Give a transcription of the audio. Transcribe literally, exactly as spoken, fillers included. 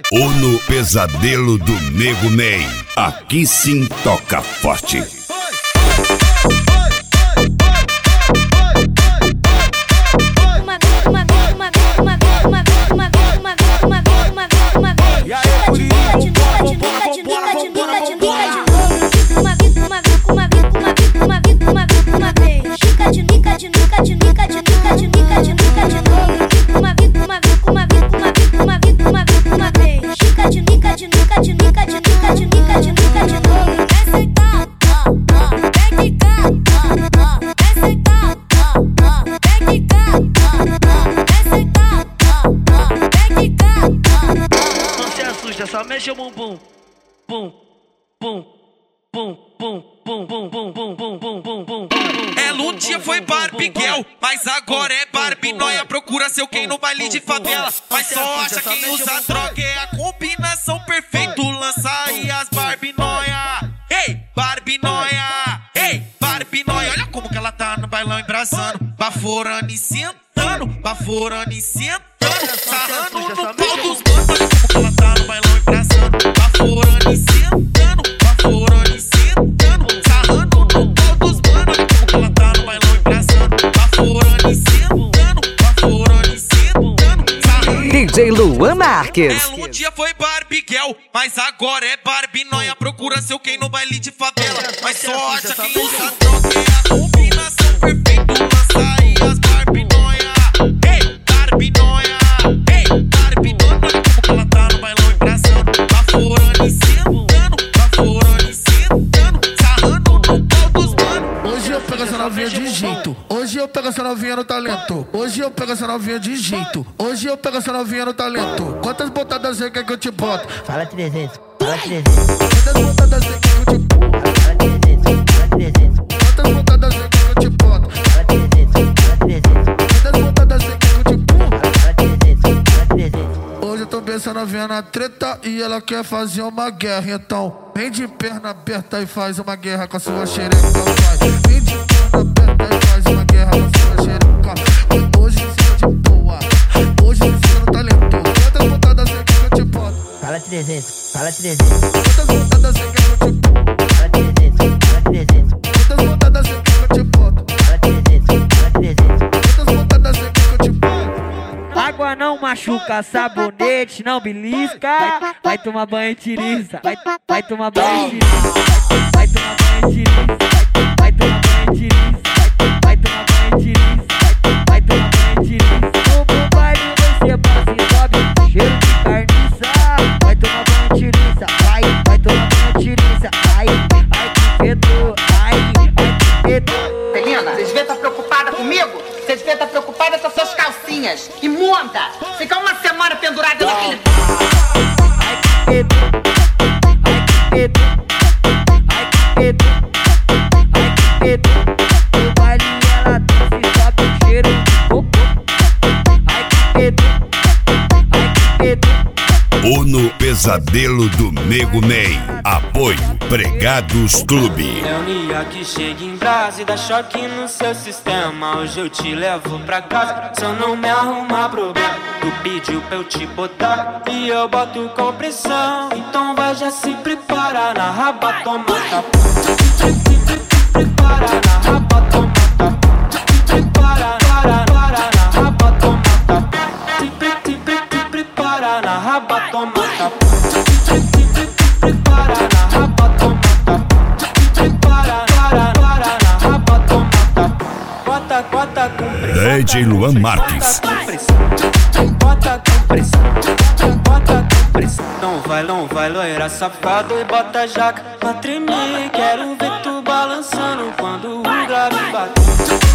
Ou no pesadelo do Nego Ney. Aqui sim toca forte. Só mexe o bumbum, bum, bum, bum, bum, bum, bum, bum, bum, bum, bum, bum, bum. Ela um dia foi Barbie Girl, mas agora é Barbie Noia. Procura seu quem no baile de favela, mas só acha quem usa droga. É a combinação perfeita, lança aí as Barbie Noia. Ei, Barbie Noia, ei, Barbie Noia. Olha como que ela tá no bailão embrasando, baforando e sentando, baforando e sentando, sarrando no pau dos manos. Olha como que ela tá no bailão embrasando, baforando e sentando, baforando e sentando, sarrando no pau dos manos. Olha como que ela tá no bailão embrasando, baforando e sentando, baforando e sentando, sarrando. D J Luan Marques. Ela um dia foi Barbie Girl, mas agora é Barbie Noia. Procura seu quem no baile de favela, mas só acha quem usa droga. É a combinação perfeita, lança aí as Barbie Noia. Ei, Barbie Noia, ei, Barbie Noia. Olha como que ela tá no bailão embrasando, baforando e sentando, baforando e sentando, sarrando no pau dos manos. Hoje eu pego essa novinha de jeito, hoje eu pego essa novinha no talento, hoje eu pego essa novinha de jeito, hoje eu pego essa novinha no talento. Quantas botadas você quer que eu te boto? Fala trezentos, fala trezentos. Quantas botadas você quer que eu te boto? Fala trezentos, fala trezentos. Quantas botadas você quer que eu te boto? Fala trezentos, fala trezentos. Quantas botadas você quer que eu te boto? Fala trezentos, fala trezentos. Hoje eu tô pensando novinha na treta e ela quer fazer uma guerra. Então, vem de perna aberta e faz uma guerra com a sua xereca, vai. Vem de perna aberta e faz uma guerra com a sua xereca. Hoje ensina de boa, hoje ensina no talento. Quantas botadas você quer que eu te boto? Fala trezentos, fala trezentos. Quantas botadas você quer que eu te boto? Fala trezentos, fala trezentos. Quantas botadas você quer que eu te boto? Fala trezentos, fala trezentos. Quantas botadas você quer que eu te boto? Água não machuca, sabonete não belisca. Vai, vai tomar banho e tiriça. Vai, vai tomar banho e tiriça. Vai, vai tomar banho e tiriça. Vai, vai tomar banho e tiriça. Vai, vai tomar banho e tiriça. Vai, vai tomar banho e tiriça. No baile você passa e sobe, cheiro de carniça. Vai tomar banho e tiriça. Vai, vai tomar banho e tiriça. Ai, ai que fedor. Ai, ai que fedor. Celina, vocês devem estar preocupada comigo? Vocês devem estar preocupada com as suas calcinhas. Imunda! Ficar uma semana pendurada naquele... Ai que fedor. Ai que fedor. Ai que fedor. Ai que fedor. No baile ela desce e sobe o cheiro de cocô. Ai que fedor. Ai que fedor. Ou no pesadelo do Nego Ney. Apoio Pregados Clube. É o Nia que chega em brasa e dá choque no seu sistema. Hoje eu te levo pra casa, só não me arrumar problema. Tu pediu pra eu te botar e eu boto com pressão. Então vai já se prepara na raba, toma tapa. Prepara na raba, toma tapa. Prepara, para, para na raba, toma tapa. Se prepara na raba, toma tapa. Prepara na raba, toma tapa. Prepara, para, para na raba, toma tapa. Bota, bota com pressão. D J Luan Marques. Bota com pressão, bota com pressão. Não vai, não vai, loira safado e bota a jaca pra tremer. Quero ver tu balançando quando o grave bate.